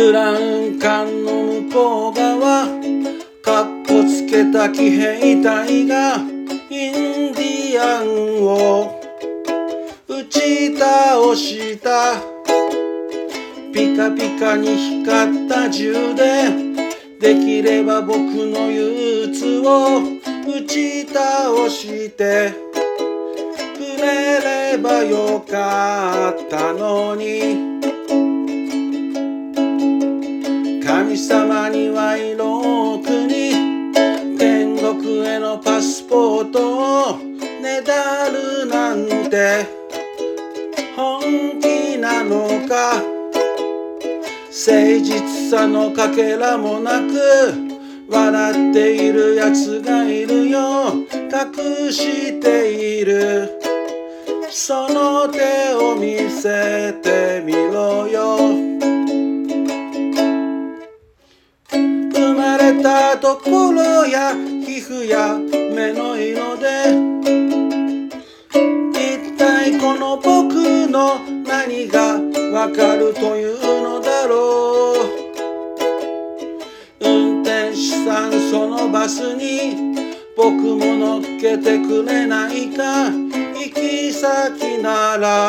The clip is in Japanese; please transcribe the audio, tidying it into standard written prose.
欄干の向こう側、かっこつけた騎兵隊がインディアンを打ち倒した。ピカピカに光った銃でできれば僕の憂鬱を打ち倒してくれればよかったのに。神様に賄賂に天国へのパスポートをねだるなんて本気なのか。誠実さのかけらもなく笑っているやつがいるよ。隠しているその手を見せてみろよ。生まれたところや皮膚や目の色で一体この僕の何がわかるというのだろう。運転手さん、そのバスに僕も乗っけてくれないか。行き先なら